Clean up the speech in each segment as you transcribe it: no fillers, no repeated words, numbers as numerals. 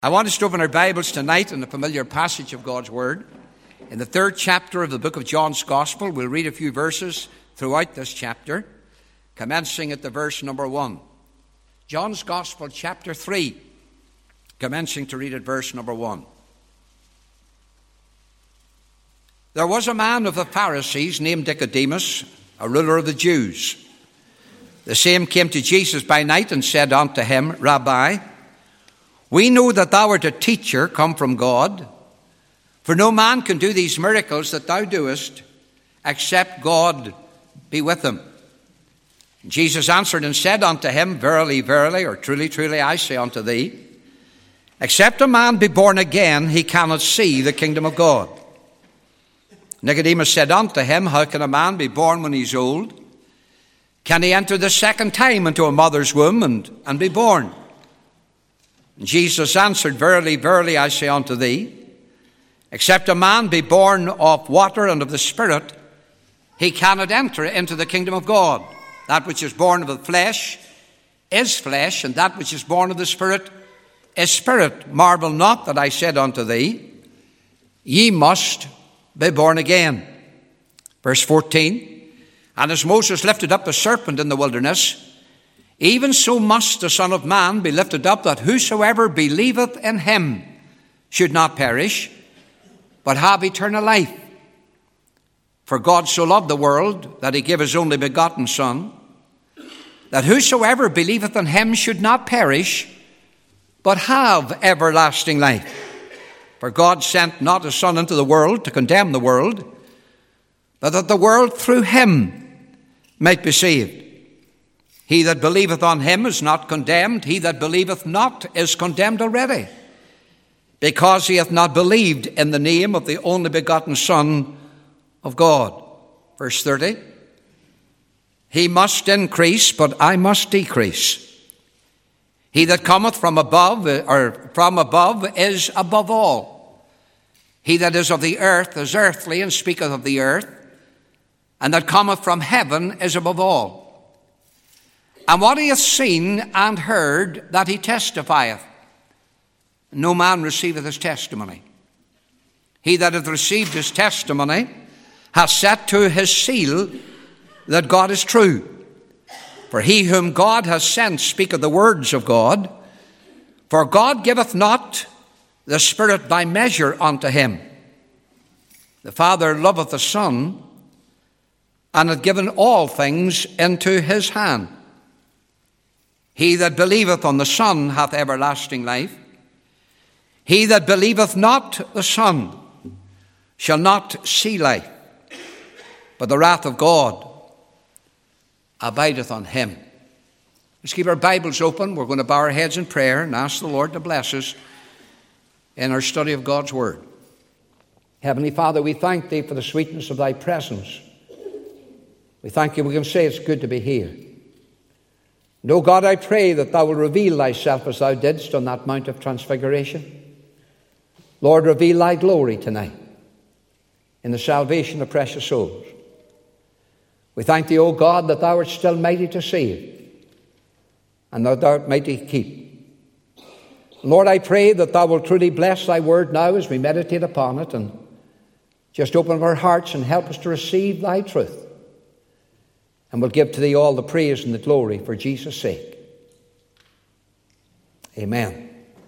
I want us to open our Bibles tonight in a familiar passage of God's Word. In the 3rd chapter of the book of John's Gospel, we'll read a few verses throughout this chapter, commencing at the verse number 1. John's Gospel, chapter 3, commencing to read at verse number 1. There was a man of the Pharisees named Nicodemus, a ruler of the Jews. The same came to Jesus by night and said unto him, Rabbi, we know that thou art a teacher come from God, for no man can do these miracles that thou doest, except God be with him. Jesus answered and said unto him, Verily, verily, or truly, truly, I say unto thee, except a man be born again, he cannot see the kingdom of God. Nicodemus said unto him, How can a man be born when he is old? Can he enter the second time into a mother's womb and be born? Jesus answered, Verily, verily, I say unto thee, except a man be born of water and of the Spirit, he cannot enter into the kingdom of God. That which is born of the flesh is flesh, and that which is born of the Spirit is spirit. Marvel not that I said unto thee, ye must be born again. Verse 14, and as Moses lifted up the serpent in the wilderness, even so must the Son of Man be lifted up, that whosoever believeth in him should not perish, but have eternal life. For God so loved the world that he gave his only begotten Son, that whosoever believeth in him should not perish, but have everlasting life. For God sent not his Son into the world to condemn the world, but that the world through him might be saved. He that believeth on him is not condemned. He that believeth not is condemned already, because he hath not believed in the name of the only begotten Son of God. Verse 30, he must increase, but I must decrease. He that cometh from above is above all. He that is of the earth is earthly, and speaketh of the earth, and that cometh from heaven is above all. And what he hath seen and heard, that he testifieth. No man receiveth his testimony. He that hath received his testimony hath set to his seal that God is true. For he whom God hath sent speaketh the words of God. For God giveth not the Spirit by measure unto him. The Father loveth the Son, and hath given all things into his hand. He that believeth on the Son hath everlasting life. He that believeth not the Son shall not see life, but the wrath of God abideth on him. Let's keep our Bibles open. We're going to bow our heads in prayer and ask the Lord to bless us in our study of God's Word. Heavenly Father, we thank thee for the sweetness of thy presence. We thank you, we can say it's good to be here. And, O God, I pray that thou will reveal thyself as thou didst on that Mount of Transfiguration. Lord, reveal thy glory tonight in the salvation of precious souls. We thank thee, O God, that thou art still mighty to save, and that thou art mighty to keep. Lord, I pray that thou wilt truly bless thy word now as we meditate upon it, and just open our hearts and help us to receive thy truth. And we'll give to thee all the praise and the glory for Jesus' sake. Amen.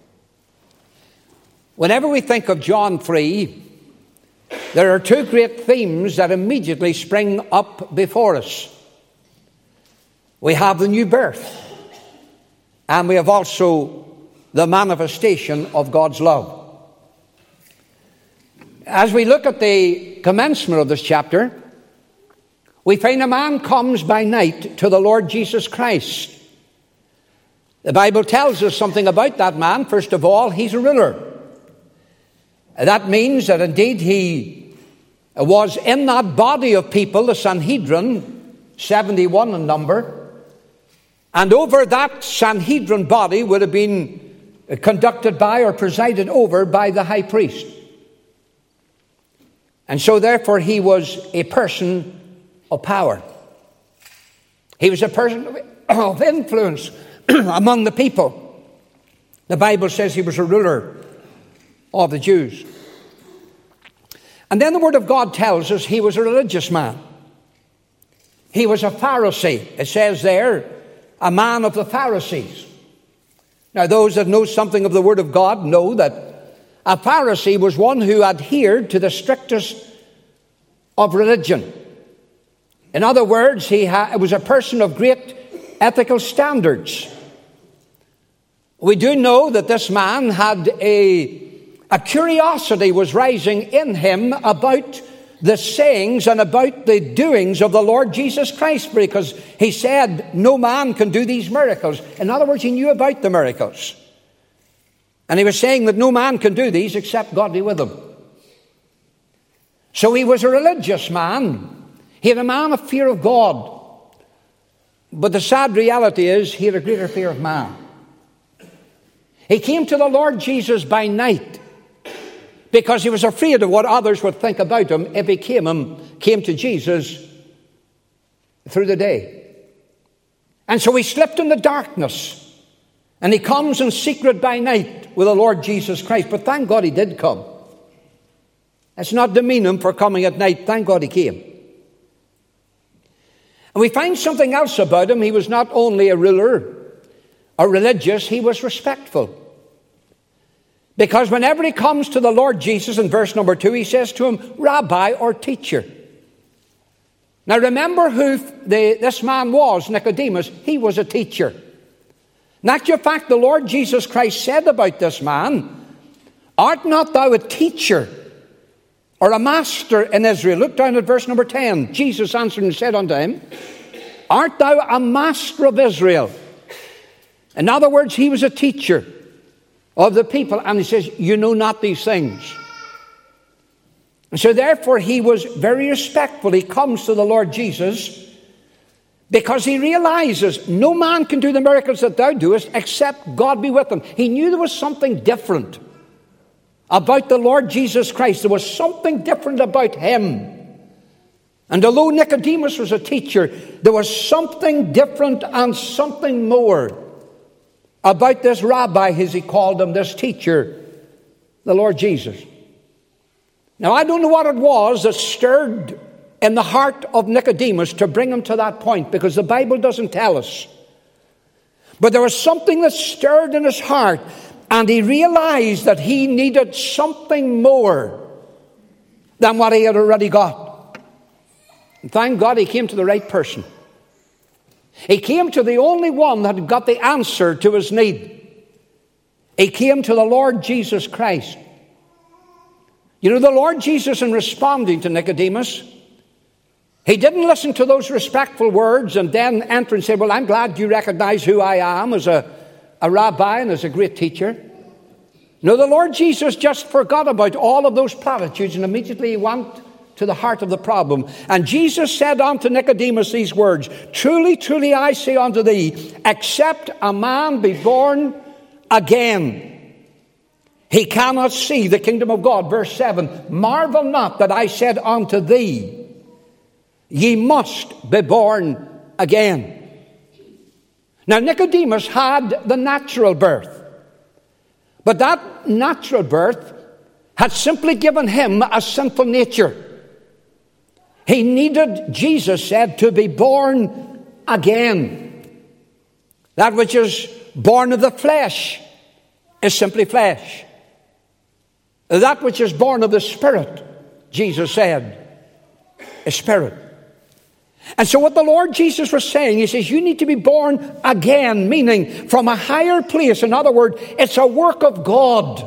Whenever we think of John 3, there are two great themes that immediately spring up before us. We have the new birth, and we have also the manifestation of God's love. As we look at the commencement of this chapter, we find a man comes by night to the Lord Jesus Christ. The Bible tells us something about that man. First of all, he's a ruler. That means that indeed he was in that body of people, the Sanhedrin, 71 in number. And over that Sanhedrin body would have been conducted by or presided over by the high priest. And so therefore he was a person of power. He was a person of influence among the people. The Bible says he was a ruler of the Jews. And then the Word of God tells us he was a religious man. He was a Pharisee. It says there, a man of the Pharisees. Now, those that know something of the Word of God know that a Pharisee was one who adhered to the strictest of religion. In other words, he was a person of great ethical standards. We do know that this man had a curiosity was rising in him about the sayings and about the doings of the Lord Jesus Christ, because he said, no man can do these miracles. In other words, he knew about the miracles. And he was saying that no man can do these except God be with him. So he was a religious man. He had a man of fear of God. But the sad reality is he had a greater fear of man. He came to the Lord Jesus by night because he was afraid of what others would think about him if he came to Jesus through the day. And so he slipped in the darkness, and he comes in secret by night with the Lord Jesus Christ. But thank God he did come. Let's not demean him for coming at night. Thank God he came. And we find something else about him. He was not only a ruler or religious, he was respectful. Because whenever he comes to the Lord Jesus in verse number 2, he says to him, Rabbi or teacher. Now remember who this man was, Nicodemus. He was a teacher. In actual fact, the Lord Jesus Christ said about this man, art not thou a teacher or a master in Israel? Look down at verse number 10. Jesus answered and said unto him, art thou a master of Israel? In other words, he was a teacher of the people. And he says, you know not these things. And so therefore he was very respectful. He comes to the Lord Jesus because he realizes no man can do the miracles that thou doest except God be with him. He knew there was something different about the Lord Jesus Christ. There was something different about him. And although Nicodemus was a teacher, there was something different and something more about this rabbi, as he called him, this teacher, the Lord Jesus. Now, I don't know what it was that stirred in the heart of Nicodemus to bring him to that point, because the Bible doesn't tell us. But there was something that stirred in his heart, and he realized that he needed something more than what he had already got. And thank God he came to the right person. He came to the only one that had got the answer to his need. He came to the Lord Jesus Christ. You know, the Lord Jesus, in responding to Nicodemus, he didn't listen to those respectful words and then enter and say, well, I'm glad you recognize who I am as a rabbi and as a great teacher. No, the Lord Jesus just forgot about all of those platitudes, and immediately he went to the heart of the problem. And Jesus said unto Nicodemus these words, truly, truly, I say unto thee, except a man be born again, he cannot see the kingdom of God. Verse 7, marvel not that I said unto thee, ye must be born again. Now Nicodemus had the natural birth, but that natural birth had simply given him a sinful nature. He needed, Jesus said, to be born again. That which is born of the flesh is simply flesh. That which is born of the Spirit, Jesus said, is spirit. And so what the Lord Jesus was saying, he says, you need to be born again, meaning from a higher place. In other words, it's a work of God.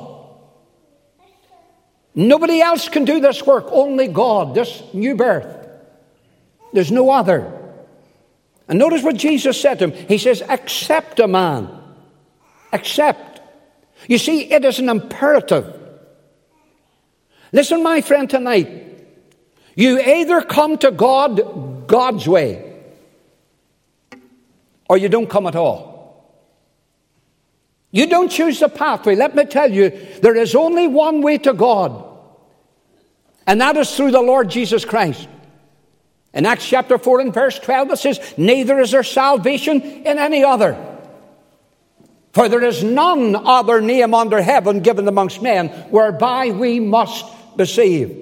Nobody else can do this work, only God, this new birth. There's no other. And notice what Jesus said to him. He says, accept a man. Accept. You see, it is an imperative. Listen, my friend, tonight. You either come to God God's way, or you don't come at all. You don't choose the pathway. Let me tell you, there is only one way to God, and that is through the Lord Jesus Christ. In Acts chapter 4 and verse 12, it says, neither is there salvation in any other. For there is none other name under heaven given amongst men whereby we must be saved.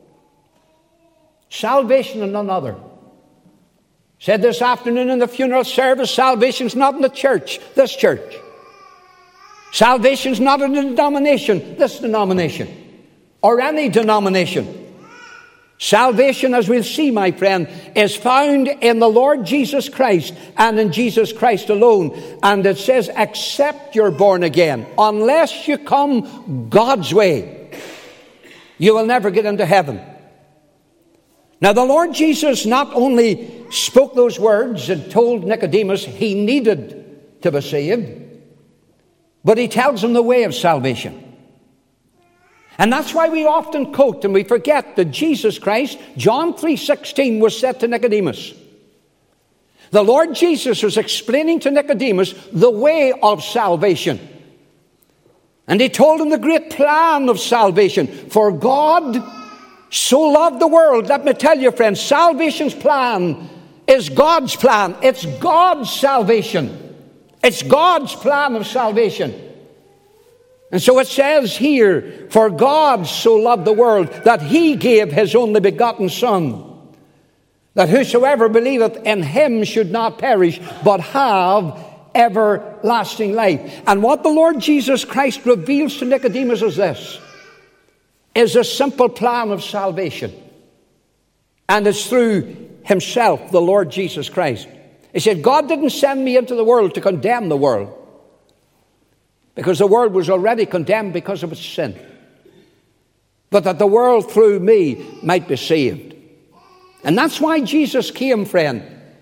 Salvation and none other. Said this afternoon in the funeral service, salvation's not in the church, this church. Salvation's not in a denomination, this denomination, or any denomination. Salvation, as we'll see, my friend, is found in the Lord Jesus Christ and in Jesus Christ alone. And it says, except you're born again, unless you come God's way, you will never get into heaven. Now, the Lord Jesus not only spoke those words and told Nicodemus he needed to be saved, but he tells him the way of salvation. And that's why we often quote and we forget that Jesus Christ, John 3:16, was said to Nicodemus. The Lord Jesus was explaining to Nicodemus the way of salvation. And he told him the great plan of salvation. For God so loved the world. Let me tell you, friends, salvation's plan is God's plan. It's God's salvation. It's God's plan of salvation. And so it says here, for God so loved the world that he gave his only begotten Son, that whosoever believeth in him should not perish, but have everlasting life. And what the Lord Jesus Christ reveals to Nicodemus is this, is a simple plan of salvation. And it's through himself, the Lord Jesus Christ. He said, God didn't send me into the world to condemn the world, because the world was already condemned because of its sin, but that the world through me might be saved. And that's why Jesus came, friend.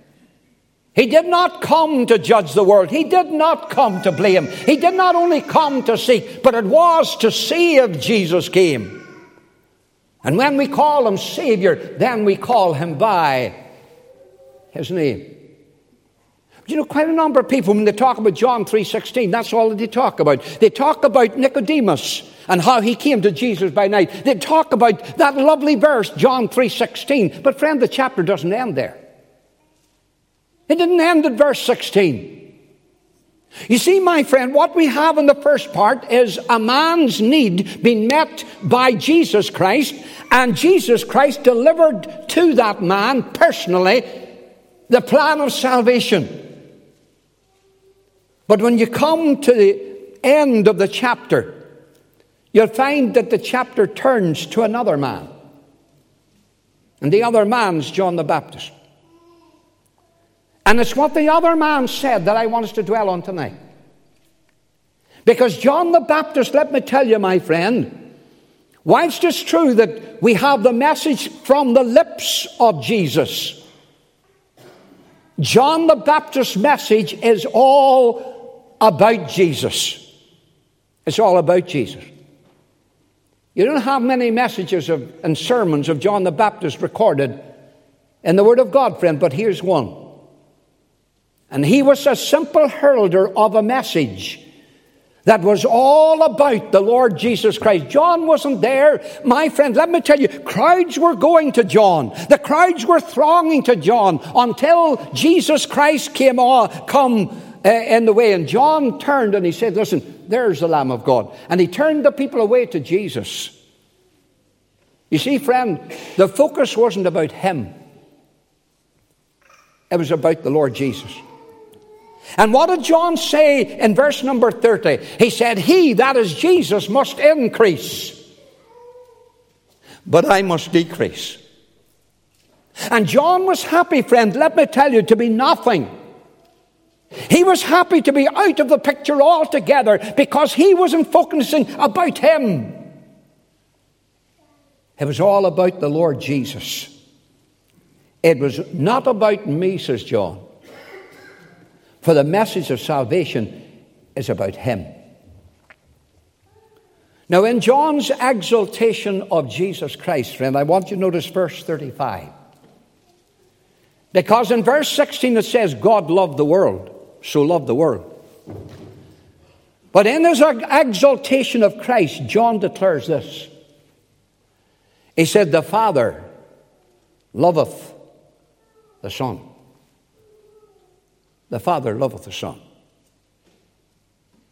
He did not come to judge the world. He did not come to blame. He did not only come to seek, but it was to save Jesus came. And when we call him Savior, then we call him by his name. You know, quite a number of people, when they talk about John 3:16, that's all that they talk about. They talk about Nicodemus and how he came to Jesus by night. They talk about that lovely verse, John 3:16. But friend, the chapter doesn't end there. It didn't end at verse 16. You see, my friend, what we have in the first part is a man's need being met by Jesus Christ, and Jesus Christ delivered to that man personally the plan of salvation. But when you come to the end of the chapter, you'll find that the chapter turns to another man. And the other man's John the Baptist. And it's what the other man said that I want us to dwell on tonight. Because John the Baptist, let me tell you, my friend, whilst it's true that we have the message from the lips of Jesus, John the Baptist's message is all about Jesus. It's all about Jesus. You don't have many messages and sermons of John the Baptist recorded in the Word of God, friend, but here's one. And he was a simple heralder of a message that was all about the Lord Jesus Christ. John wasn't there. My friend, let me tell you, crowds were going to John. The crowds were thronging to John until Jesus Christ come in the way. And John turned and he said, listen, there's the Lamb of God. And he turned the people away to Jesus. You see, friend, the focus wasn't about him. It was about the Lord Jesus. And what did John say in verse number 30? He said, he, that is Jesus, must increase, but I must decrease. And John was happy, friend, let me tell you, to be nothing. He was happy to be out of the picture altogether because he wasn't focusing about him. It was all about the Lord Jesus. It was not about me, says John. For the message of salvation is about him. Now, in John's exaltation of Jesus Christ, friend, I want you to notice verse 35. Because in verse 16 it says, God loved the world, so loved the world. But in his exaltation of Christ, John declares this. He said, the Father loveth the Son. The Father loveth the Son.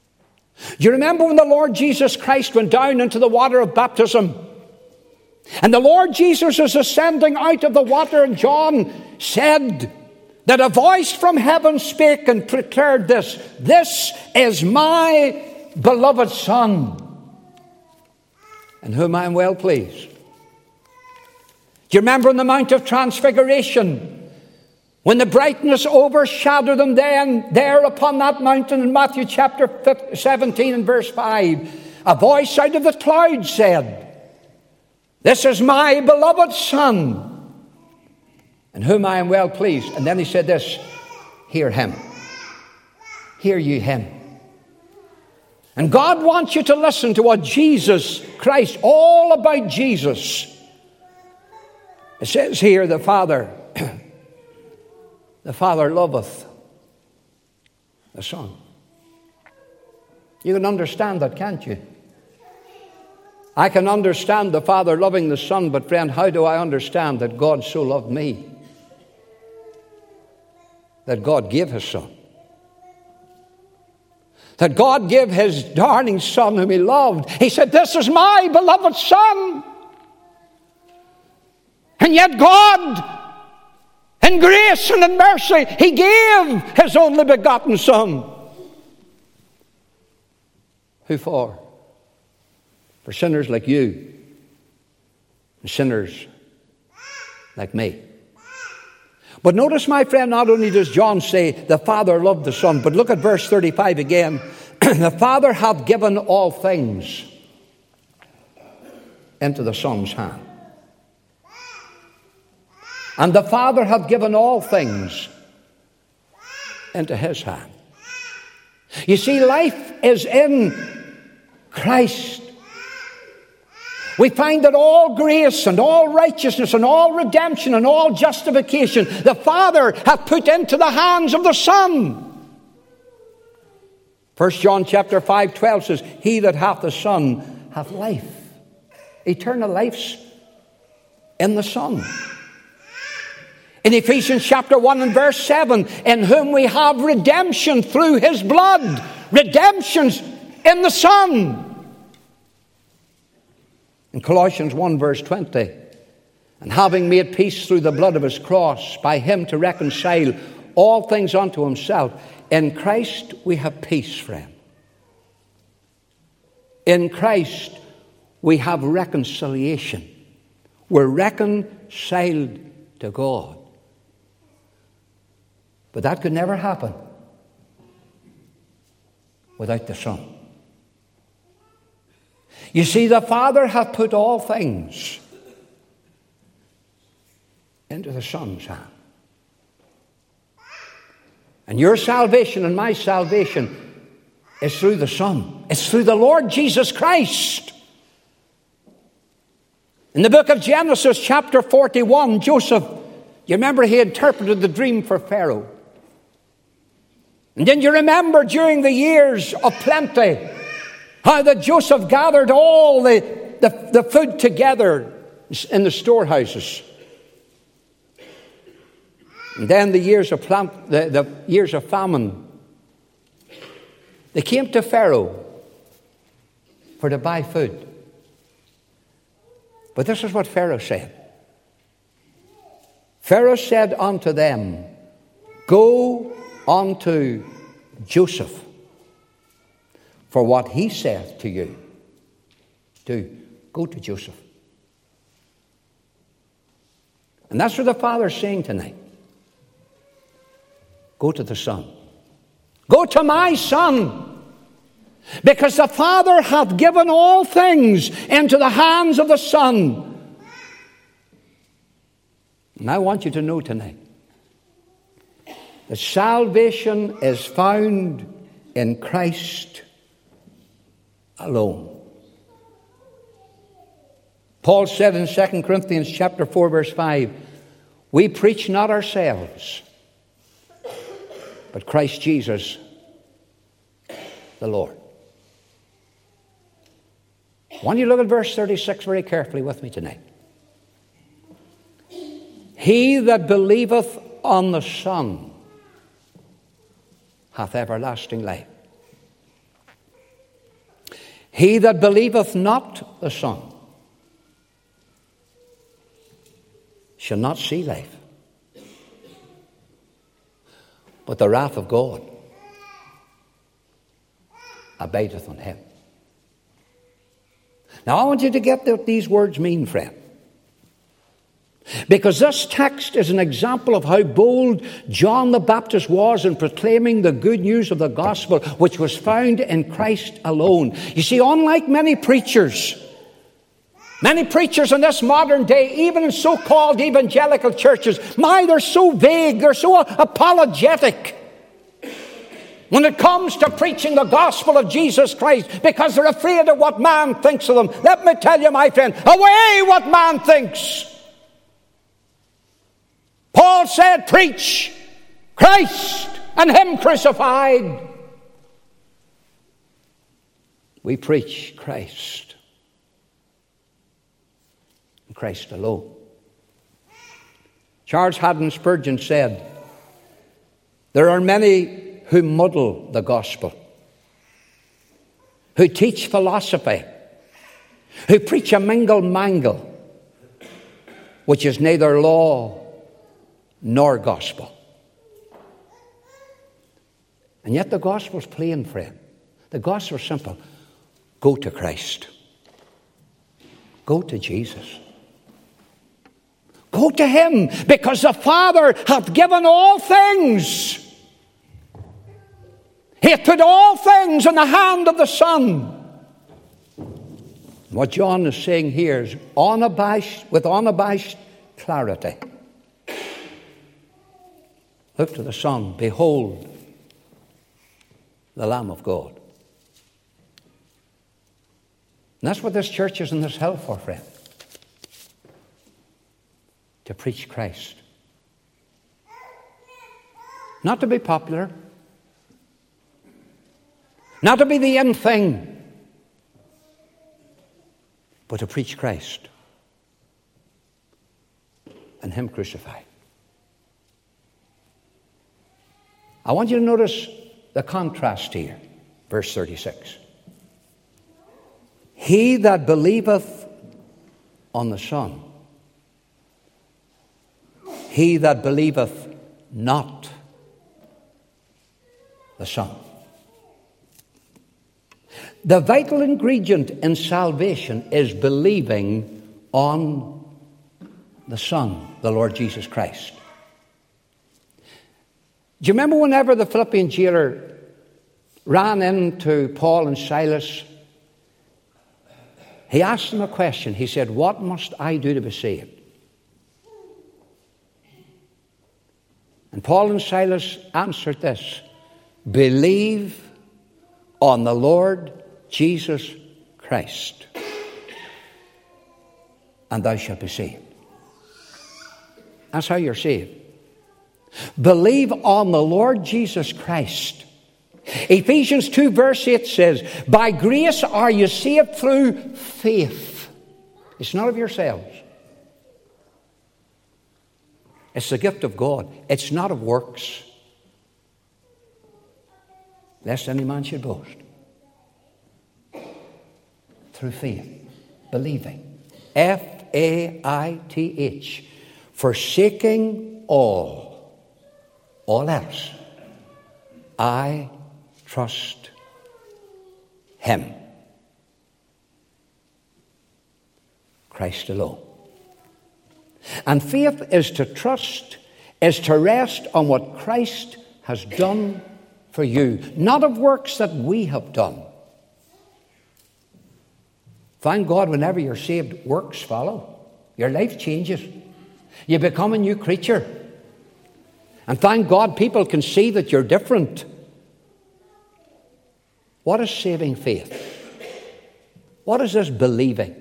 Do you remember when the Lord Jesus Christ went down into the water of baptism? And the Lord Jesus is ascending out of the water, and John said that a voice from heaven spake and declared this: "This is my beloved Son, in whom I am well pleased." Do you remember on the Mount of Transfiguration, when the brightness overshadowed them there upon that mountain in Matthew chapter 17 and verse 5, a voice out of the clouds said, "This is my beloved Son, in whom I am well pleased." And then he said this: "Hear him. Hear you him." And God wants you to listen to what Jesus Christ, all about Jesus. It says here, the Father loveth the Son. You can understand that, can't you? I can understand the Father loving the Son, but friend, how do I understand that God so loved me? That God gave his Son. That God gave his darling Son whom he loved. He said, "This is my beloved Son." And yet God, in grace and in mercy, he gave his only begotten Son. Who for? For sinners like you and sinners like me. But notice, my friend, not only does John say the Father loved the Son, but look at verse 35 again. The Father hath given all things into the Son's hand. And the Father hath given all things into his hand. You see, life is in Christ. We find that all grace and all righteousness and all redemption and all justification the Father hath put into the hands of the Son. 1 John chapter 5:12 says, "He that hath the Son hath life." Eternal life's in the Son. In Ephesians chapter 1 and verse 7, "In whom we have redemption through his blood." Redemption's in the Son. In Colossians 1 verse 20, "And having made peace through the blood of his cross, by him to reconcile all things unto himself." In Christ we have peace, friend. In Christ we have reconciliation. We're reconciled to God. But that could never happen without the Son. You see, the Father hath put all things into the Son's hand. And your salvation and my salvation is through the Son. It's through the Lord Jesus Christ. In the book of Genesis chapter 41, Joseph, you remember he interpreted the dream for Pharaoh. And then you remember during the years of plenty, how that Joseph gathered all the food together in the storehouses. And then the years of famine, they came to Pharaoh to buy food. But this is what Pharaoh said. Pharaoh said unto them, "Go unto Joseph, for what he saith to you, do." Go to Joseph. And that's what the Father's saying tonight. Go to the Son. Go to my Son. Because the Father hath given all things into the hands of the Son. And I want you to know tonight that salvation is found in Christ alone. Paul said in 2 Corinthians chapter 4 verse 5, "We preach not ourselves, but Christ Jesus the Lord." I want you to look at verse 36 very carefully with me tonight. "He that believeth on the Son hath everlasting life." He that believeth not the Son shall not see life, but the wrath of God abideth on him. Now I want you to get what these words mean, friend. Because this text is an example of how bold John the Baptist was in proclaiming the good news of the gospel, which was found in Christ alone. You see, unlike many preachers in this modern day, even in so-called evangelical churches, they're so vague, they're so apologetic when it comes to preaching the gospel of Jesus Christ, because they're afraid of what man thinks of them. Let me tell you, my friend, away what man thinks. Paul said, preach Christ and him crucified. We preach Christ and Christ alone. Charles Haddon Spurgeon said, there are many who muddle the gospel, who teach philosophy, who preach a mingle-mangle, which is neither law nor gospel. And yet the gospel's plain, friend. The gospel's simple. Go to Christ. Go to Jesus. Go to him, because the Father hath given all things. He hath put all things in the hand of the Son. What John is saying here is with unabashed clarity. Look to the Son. Behold, the Lamb of God. And that's what this church is in this hell for, friend. To preach Christ. Not to be popular. Not to be the in thing. But to preach Christ. And him crucified. I want you to notice the contrast here. Verse 36. He that believeth on the Son, he that believeth not the Son. The vital ingredient in salvation is believing on the Son, the Lord Jesus Christ. Do you remember whenever the Philippian jailer ran into Paul and Silas? He asked them a question. He said, what must I do to be saved? And Paul and Silas answered this: believe on the Lord Jesus Christ, and thou shalt be saved. That's how you're saved. Believe on the Lord Jesus Christ. Ephesians 2 verse 8 says, by grace are you saved through faith. It's not of yourselves. It's the gift of God. It's not of works, lest any man should boast. Through faith. Believing. F-A-I-T-H. Forsaking all else, I trust him. Christ alone. And faith is to trust, is to rest on what Christ has done for you, not of works that we have done. Thank God whenever you're saved, works follow. Your life changes. You become a new creature. And thank God people can see that you're different. What is saving faith? What is this believing?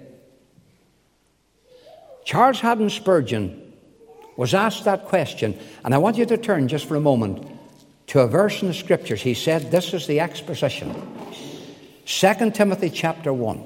Charles Haddon Spurgeon was asked that question, and I want you to turn just for a moment to a verse in the Scriptures. He said, this is the exposition. 2 Timothy chapter 1.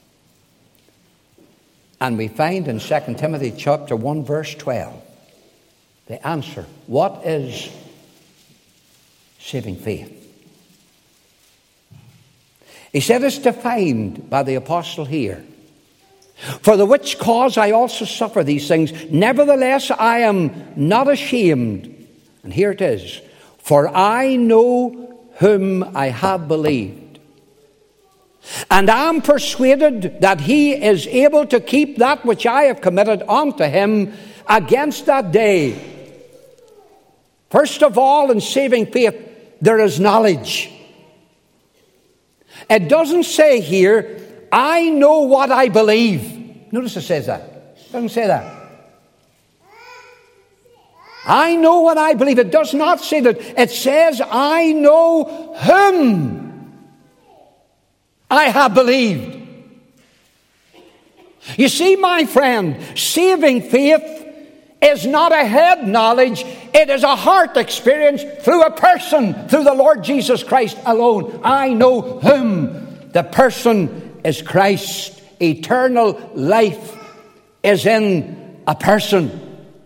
And we find in 2 Timothy chapter 1 verse 12 the answer. What is saving faith? He said it's defined by the apostle here. For the which cause I also suffer these things. Nevertheless, I am not ashamed. And here it is. For I know whom I have believed. And I am persuaded that he is able to keep that which I have committed unto him against that day. First of all, in saving faith, there is knowledge. It doesn't say here, I know what I believe. Notice it says that. It doesn't say that. I know what I believe. It does not say that. It says, I know whom I have believed. You see, my friend, saving faith is not a head knowledge. It is a heart experience through a person, through the Lord Jesus Christ alone. I know whom. The person is Christ. Eternal life is in a person.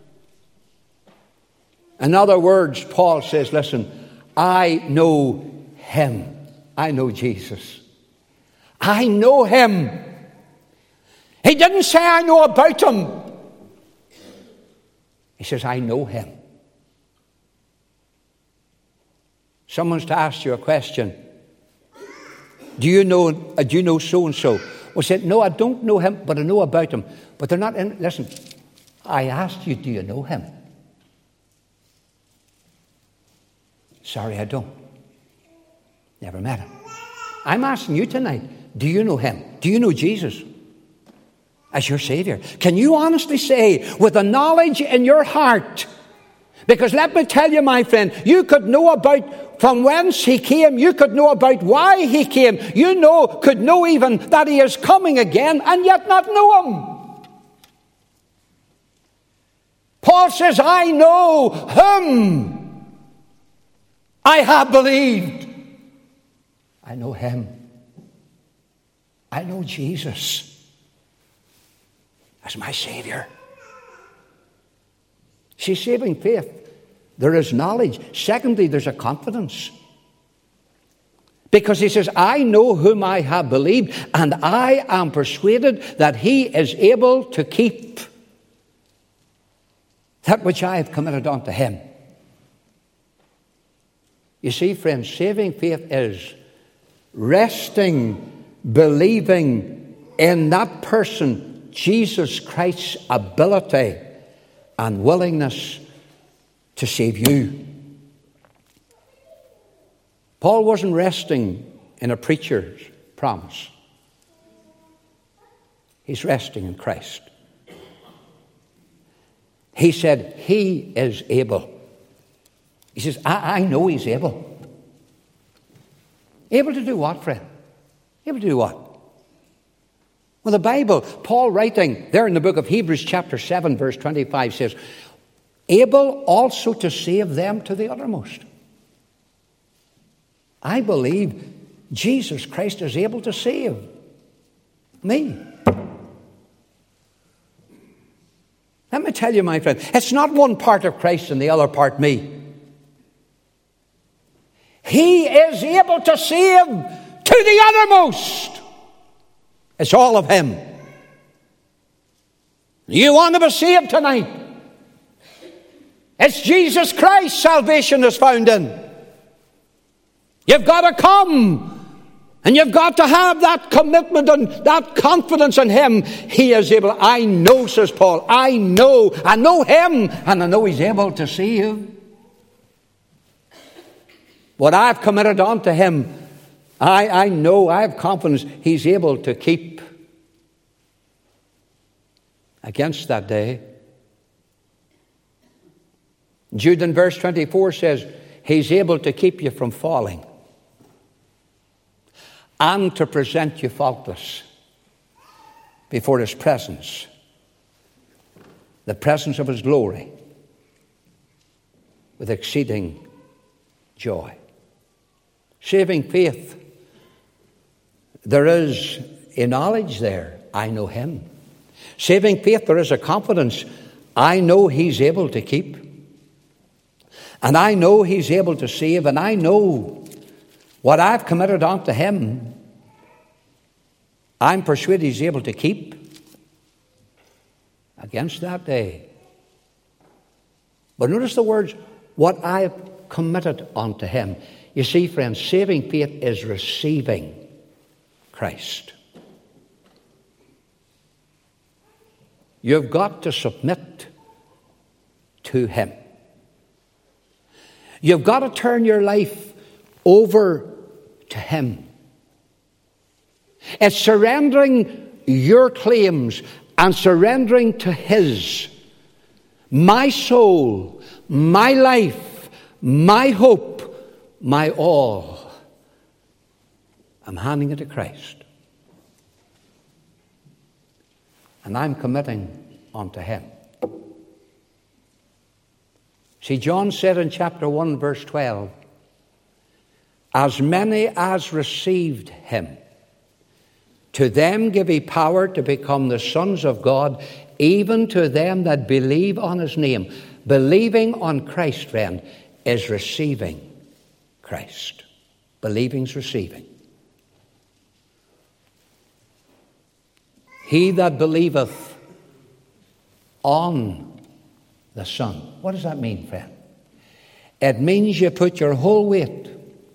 In other words, Paul says, listen, I know him. I know Jesus. I know him. He didn't say I know about him. He says, I know him. Someone's to ask you a question. Do you know so-and-so? Well, said, no, I don't know him, but I know about him. But they're not in. Listen, I asked you, do you know him? Sorry, I don't. Never met him. I'm asking you tonight, do you know him? Do you know Jesus as your Savior? Can you honestly say, with the knowledge in your heart, because let me tell you, my friend, you could know about from whence he came. You could know about why he came. Could know even that he is coming again and yet not know him. Paul says, I know whom I have believed. I know him. I know Jesus as my Savior. See, saving faith, there is knowledge. Secondly, there's a confidence. Because he says, I know whom I have believed, and I am persuaded that he is able to keep that which I have committed unto him. You see, friends, saving faith is resting, believing in that person, Jesus Christ's ability and willingness to save you. Paul wasn't resting in a preacher's promise. He's resting in Christ. He said, he is able. He says, I know he's able. Able to do what, friend? Able to do what? Well, the Bible, Paul writing there in the book of Hebrews chapter 7, verse 25 says, able also to save them to the uttermost. I believe Jesus Christ is able to save me. Let me tell you, my friend, it's not one part of Christ and the other part me. He is able to save to the uttermost. It's all of him. You want to be saved tonight? It's Jesus Christ salvation is found in. You've got to come. And you've got to have that commitment and that confidence in him. He is able. I know, says Paul. I know him, and I know he's able to save. What I've committed unto him, I know, I have confidence he's able to keep against that day. Jude in verse 24 says, he's able to keep you from falling and to present you faultless before his presence, the presence of his glory, with exceeding joy. Saving faith, there is a knowledge there. I know him. Saving faith, there is a confidence. I know he's able to keep. And I know he's able to save. And I know what I've committed unto him, I'm persuaded he's able to keep against that day. But notice the words, what I have committed unto him. You see, friends, saving faith is receiving Christ. You've got to submit to him. You've got to turn your life over to him. It's surrendering your claims and surrendering to his. My soul, my life, my hope, my all. I'm handing it to Christ. And I'm committing unto him. See, John said in chapter 1, verse 12, as many as received him, to them give he power to become the sons of God, even to them that believe on his name. Believing on Christ, friend, is receiving Christ. Believing's receiving. He that believeth on the Son. What does that mean, friend? It means you put your whole weight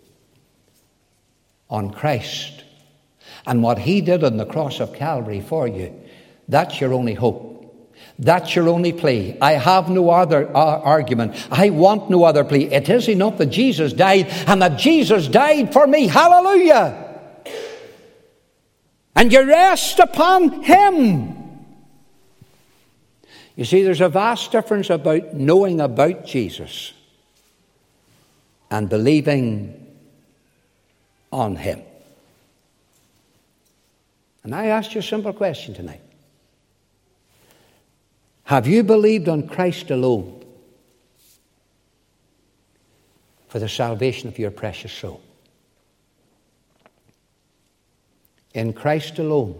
on Christ. And what he did on the cross of Calvary for you, that's your only hope. That's your only plea. I have no other argument. I want no other plea. It is enough that Jesus died, and that Jesus died for me. Hallelujah! And you rest upon him. You see, there's a vast difference about knowing about Jesus and believing on him. And I ask you a simple question tonight. Have you believed on Christ alone for the salvation of your precious soul? In Christ alone,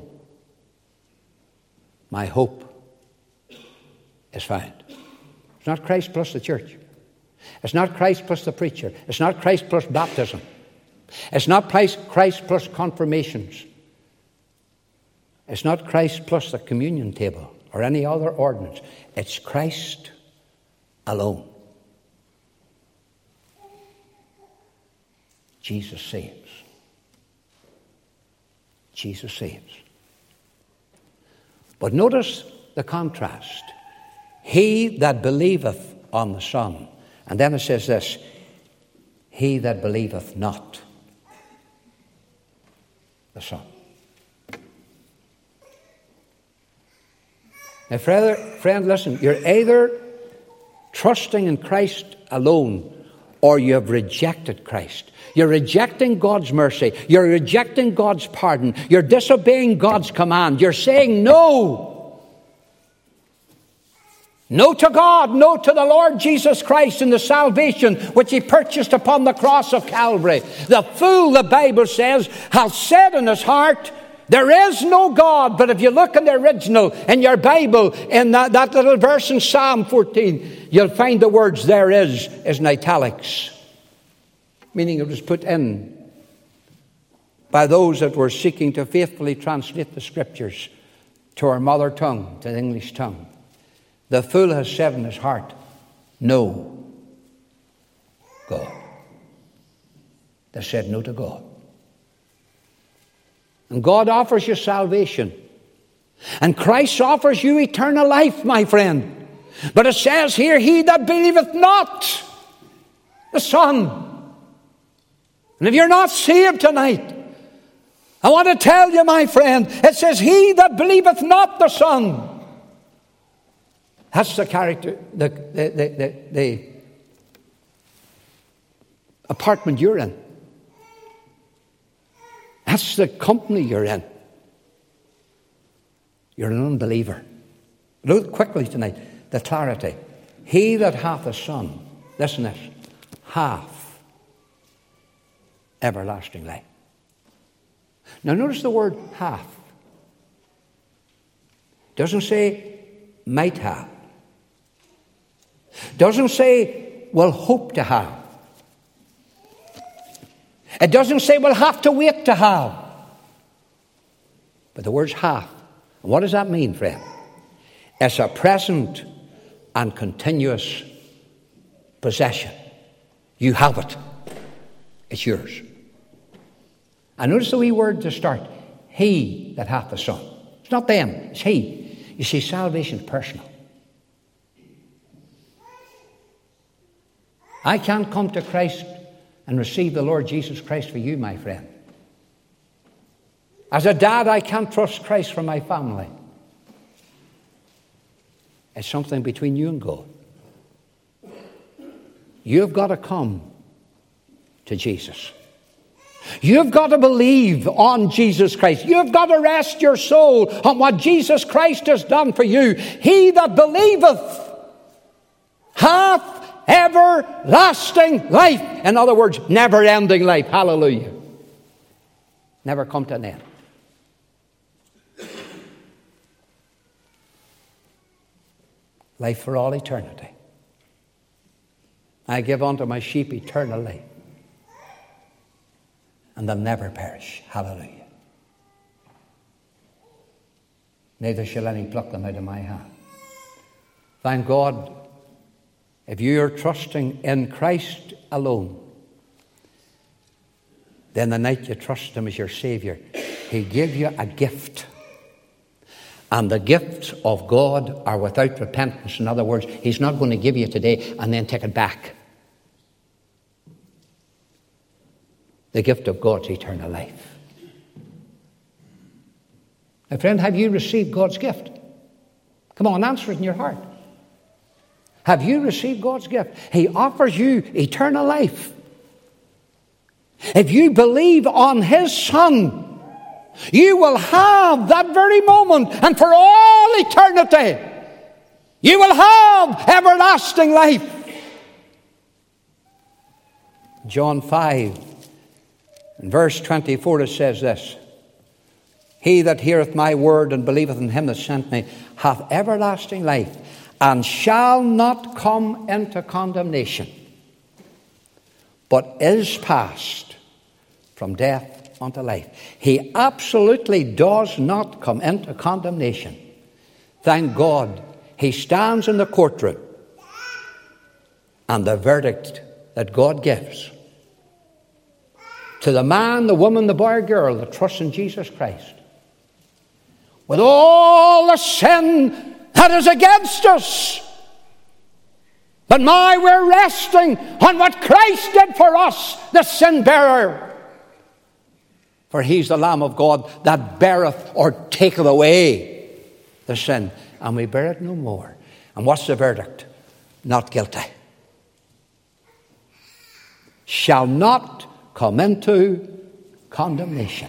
my hope is found. It's not Christ plus the church. It's not Christ plus the preacher. It's not Christ plus baptism. It's not Christ plus confirmations. It's not Christ plus the communion table or any other ordinance. It's Christ alone. Jesus saves. Jesus saves. But notice the contrast. He that believeth on the Son. And then it says this, he that believeth not the Son. Now, friend, listen, you're either trusting in Christ alone or you have rejected Christ. You're rejecting God's mercy. You're rejecting God's pardon. You're disobeying God's command. You're saying no. No to God, no to the Lord Jesus Christ and the salvation which he purchased upon the cross of Calvary. The fool, the Bible says, has said in his heart, there is no God. But if you look in the original, in your Bible, in that little verse in Psalm 14, you'll find the words there is in italics. Meaning it was put in by those that were seeking to faithfully translate the Scriptures to our mother tongue, to the English tongue. The fool has said in his heart, no, God. They said no to God. And God offers you salvation. And Christ offers you eternal life, my friend. But it says here, he that believeth not the Son. And if you're not saved tonight, I want to tell you, my friend, it says, he that believeth not the Son. That's the character, the apartment you're in. That's the company you're in. You're an unbeliever. Look quickly tonight, the clarity. He that hath a Son, listen to this, hath everlasting life. Now notice the word hath. Doesn't say might have. Doesn't say will hope to have. It doesn't say we'll have to wait to have. But the word's half. And what does that mean, friend? It's a present and continuous possession. You have it. It's yours. And notice the wee word to start. He that hath the Son. It's not them, it's he. You see, salvation is personal. I can't come to Christ and receive the Lord Jesus Christ for you, my friend. As a dad, I can't trust Christ for my family. It's something between you and God. You've got to come to Jesus. You've got to believe on Jesus Christ. You've got to rest your soul on what Jesus Christ has done for you. He that believeth hath everlasting life. In other words, never-ending life. Hallelujah. Never come to an end. Life for all eternity. I give unto my sheep eternal life, and they'll never perish. Hallelujah. Neither shall any pluck them out of my hand. Thank God, if you are trusting in Christ alone, then the night you trust Him as your Savior, He gives you a gift. And the gifts of God are without repentance. In other words, He's not going to give you today and then take it back. The gift of God's eternal life. Now, friend, have you received God's gift? Come on, answer it in your heart. Have you received God's gift? He offers you eternal life. If you believe on His Son, you will have that very moment and for all eternity. You will have everlasting life. John 5, in verse 24, it says this. He that heareth my word and believeth in Him that sent me hath everlasting life, and shall not come into condemnation, but is passed from death unto life. He absolutely does not come into condemnation. Thank God, he stands in the courtroom, and the verdict that God gives to the man, the woman, the boy or girl that trusts in Jesus Christ, with all the sin that is against us, but now we're resting on what Christ did for us, the sin bearer. For He's the Lamb of God that beareth or taketh away the sin, and we bear it no more. And what's the verdict? Not guilty. Shall not come into condemnation.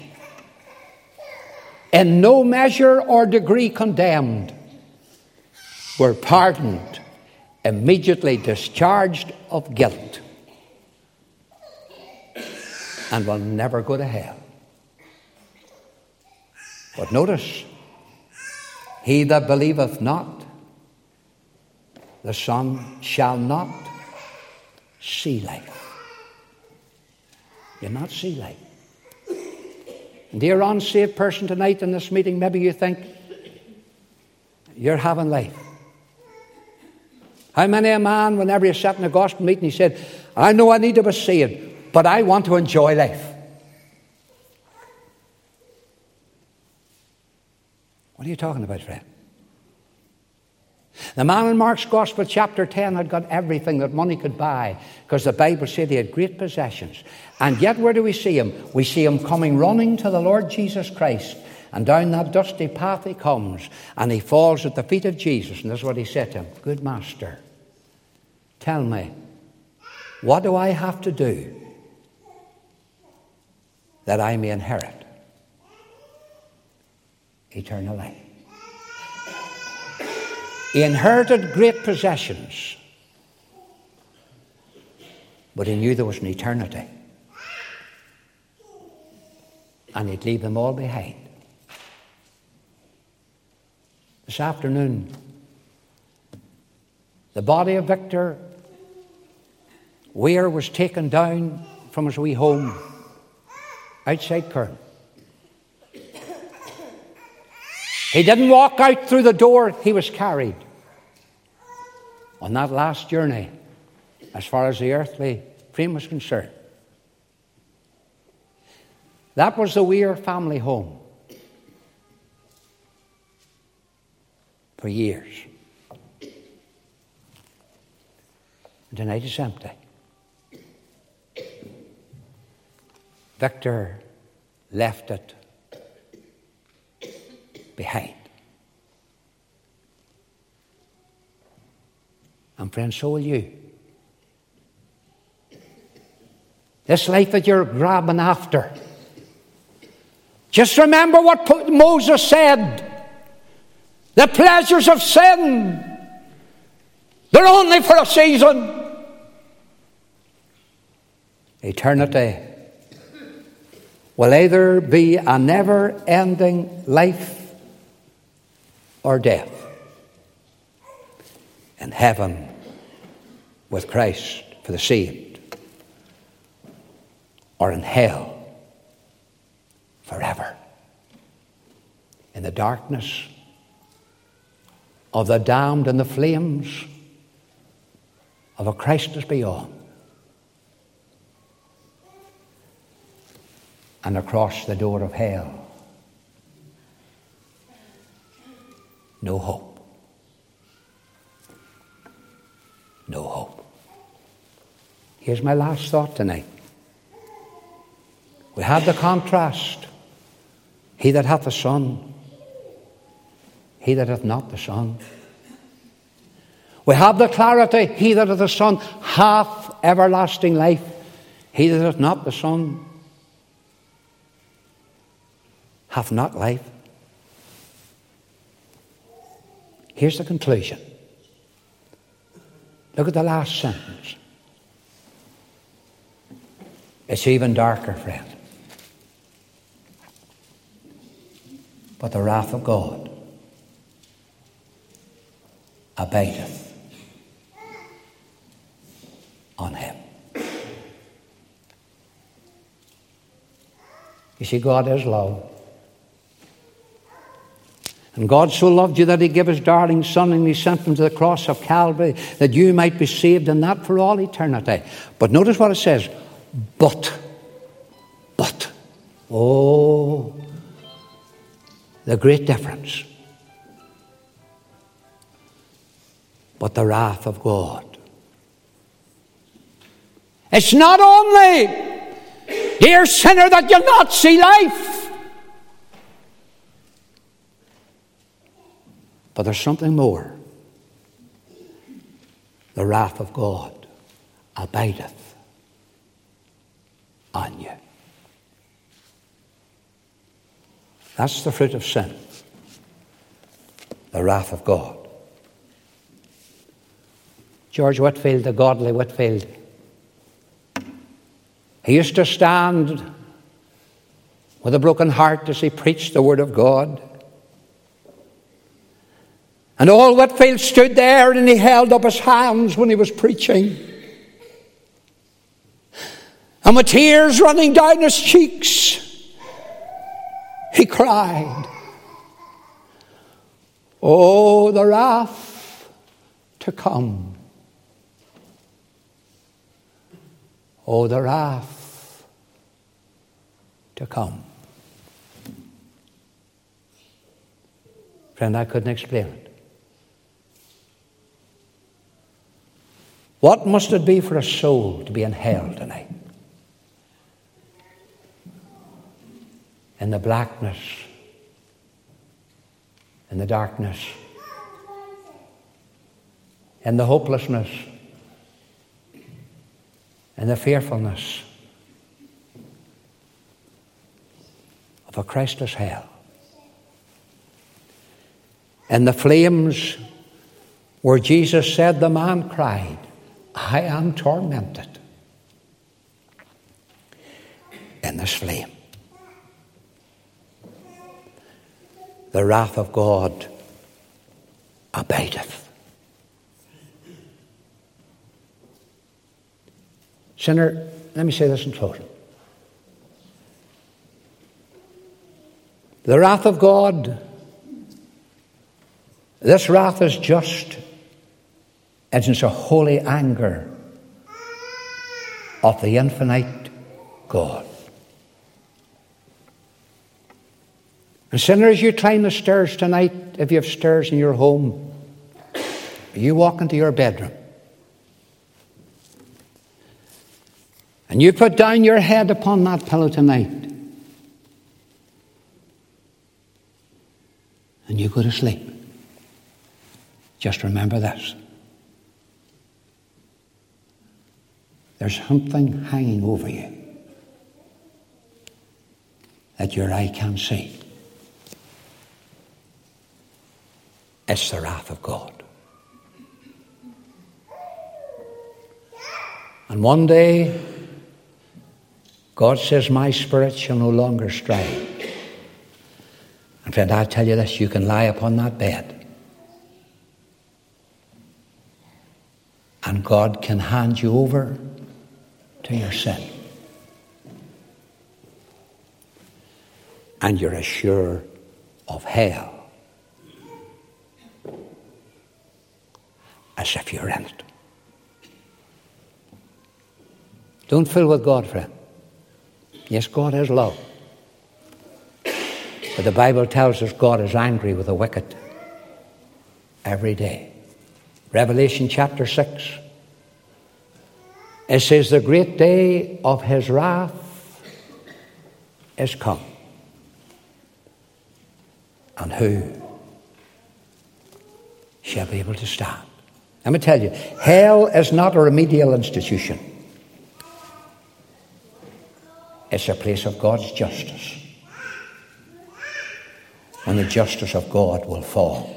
In no measure or degree condemned. We're pardoned, immediately discharged of guilt, and will never go to hell. But notice, he that believeth not the Son shall not see life. You'll not see life. And dear unsaved person tonight in this meeting, maybe you think you're having life. How many a man, whenever you sat in a gospel meeting, he said, I know I need to be saved, but I want to enjoy life. What are you talking about, friend? The man in Mark's Gospel, chapter 10, had got everything that money could buy, because the Bible said he had great possessions. And yet, where do we see him? We see him coming running to the Lord Jesus Christ. And down that dusty path he comes, and he falls at the feet of Jesus. And this is what he said to him. Good Master, tell me, what do I have to do that I may inherit eternal life? He inherited great possessions, but he knew there was an eternity, and he'd leave them all behind. This afternoon, the body of Victor Weir was taken down from his wee home outside Curran. He didn't walk out through the door. He was carried on that last journey as far as the earthly frame was concerned. That was the Weir family home for years. And tonight it's empty. Victor left it behind. And friends, so will you. This life that you're grabbing after. Just remember what Moses said. The pleasures of sin, they're only for a season. Eternity will either be a never-ending life or death in heaven with Christ for the saved, or in hell forever in the darkness of the damned and the flames of a Christless beyond, and across the door of hell, no hope. No hope. Here's my last thought tonight. We have the contrast. He that hath the Son, he that hath not the Son. We have the clarity. He that hath the Son hath everlasting life. He that hath not the Son hath not life. Here's the conclusion. Look at the last sentence. It's even darker, friend. But the wrath of God abideth on him. You see, God is love. And God so loved you that he gave his darling Son, and he sent him to the cross of Calvary that you might be saved, and that for all eternity. But notice what it says. But. Oh, the great difference. But the wrath of God. It's not only, dear sinner, that you'll not see life. But there's something more. The wrath of God abideth on you. That's the fruit of sin. The wrath of God. George Whitefield, the godly Whitefield, he used to stand with a broken heart as he preached the word of God. And old Whitefield stood there and he held up his hands when he was preaching. And with tears running down his cheeks, he cried, "Oh, the wrath to come. Oh, the wrath to come." Friend, I couldn't explain it. What must it be for a soul to be in hell tonight? In the blackness, in the darkness, in the hopelessness, in the fearfulness of a Christless hell. In the flames where Jesus said the man cried, "I am tormented." In this flame. The wrath of God abideth. Sinner, let me say this in closing. The wrath of God This wrath is just. It is a holy anger of the infinite God. And sinner, as you climb the stairs tonight, if you have stairs in your home, you walk into your bedroom and you put down your head upon that pillow tonight and you go to sleep. Just remember this. There's something hanging over you that your eye can't see. It's the wrath of God. And one day, God says, my spirit shall no longer strive. And friend, I tell you this, you can lie upon that bed and God can hand you over to your sin. And you're assured of hell as if you're in it. Don't fool with God, friend. Yes, God is love. But the Bible tells us God is angry with the wicked every day. Revelation chapter 6. It says, the great day of his wrath is come. And who shall be able to stand? Let me tell you, hell is not a remedial institution. It's a place of God's justice. And the justice of God will fall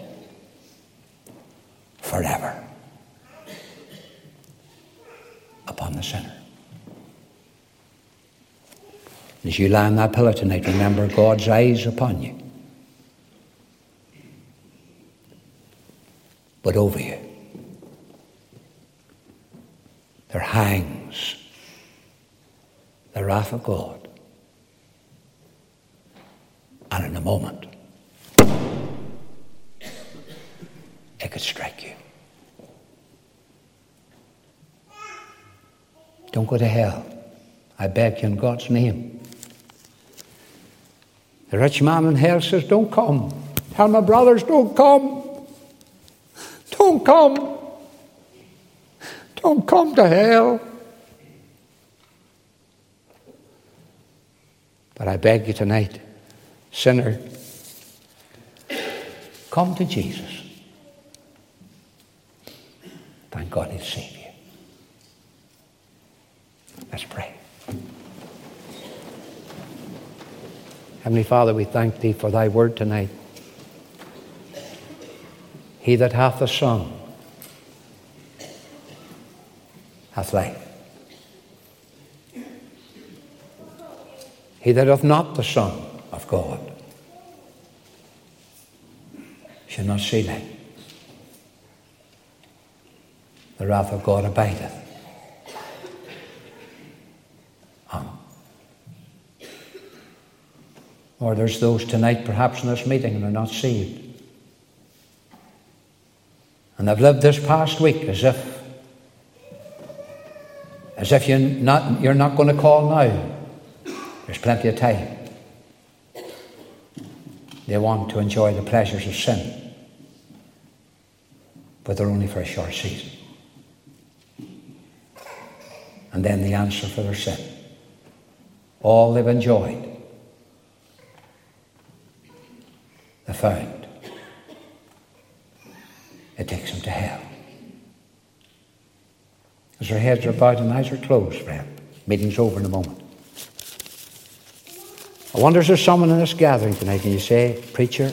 forever upon the sinner. As you lie on that pillow tonight, remember God's eyes upon you. But over you, there hangs the wrath of God. And in a moment, it could strike you. Don't go to hell. I beg you in God's name. The rich man in hell says, don't come. Tell my brothers, don't come. Don't come. Don't come to hell. But I beg you tonight, sinner, come to Jesus. Thank God he'll save you. Let's pray. Heavenly Father, we thank thee for thy word tonight. He that hath the Son hath life. He that hath not the Son of God shall not see life. The wrath of God abideth on. Or there's those tonight perhaps in this meeting and are not saved. And they've lived this past week as if you're not going to call now. There's plenty of time. They want to enjoy the pleasures of sin, but they're only for a short season. And then the answer for their sin. All they've enjoyed, they found. It takes them to hell. As their heads are bowed and eyes are closed, friend. Meeting's over in a moment. I wonder if there's someone in this gathering tonight and you say, preacher,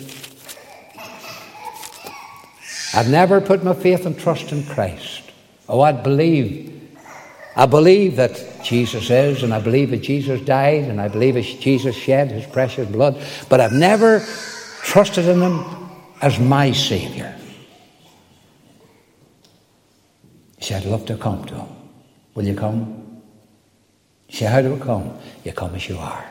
I've never put my faith and trust in Christ. Oh, I believe that Jesus is, and I believe that Jesus died, and I believe that Jesus shed his precious blood, but I've never trusted in him as my Savior. He said, I'd love to come to him. Will you come? You say, how do we come? You come as you are.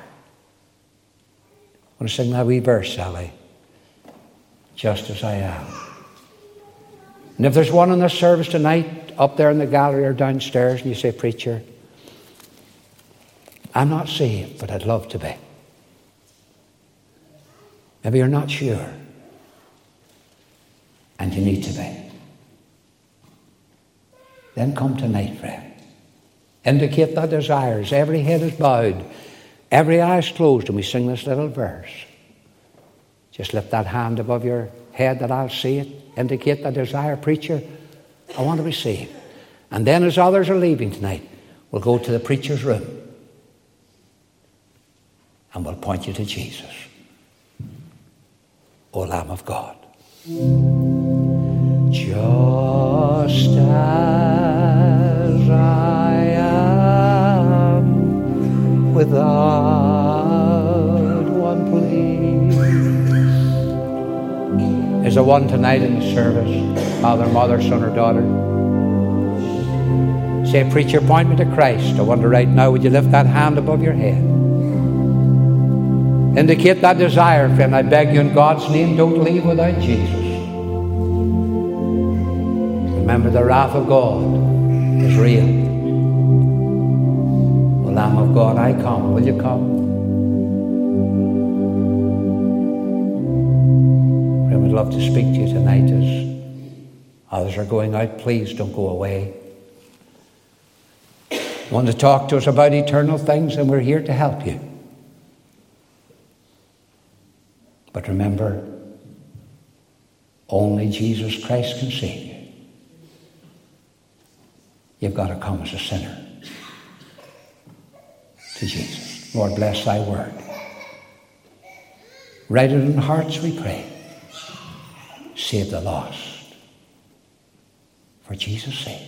I want to sing that wee verse, Sally. Just as I am. And if there's one in the service tonight, up there in the gallery or downstairs, and you say, preacher, I'm not saved, but I'd love to be. Maybe you're not sure, and you need to be. Then come tonight, friend. Indicate that desires. Every head is bowed, every eye is closed, and we sing this little verse. Just lift that hand above your head that I'll see it. Indicate that desire. Preacher, I want to be saved. And then as others are leaving tonight, we'll go to the preacher's room and we'll point you to Jesus, O Lamb of God. Just as I am, without one plea. Is there one tonight in the service, father, mother, son, or daughter? Say, preacher, point me to Christ. I wonder right now, would you lift that hand above your head? Indicate that desire, friend. I beg you in God's name, don't leave without Jesus. Remember, the wrath of God is real. O Lamb of God, I come. Will you come? I would love to speak to you tonight as others are going out. Please don't go away. Want to talk to us about eternal things, and we're here to help you. But remember, only Jesus Christ can save you. You've got to come as a sinner to Jesus. Lord, bless thy word. Write it in hearts, we pray. Save the lost. For Jesus' sake.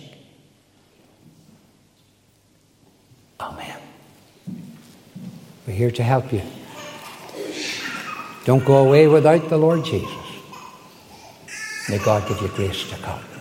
Amen. We're here to help you. Don't go away without the Lord Jesus. May God give you grace to come.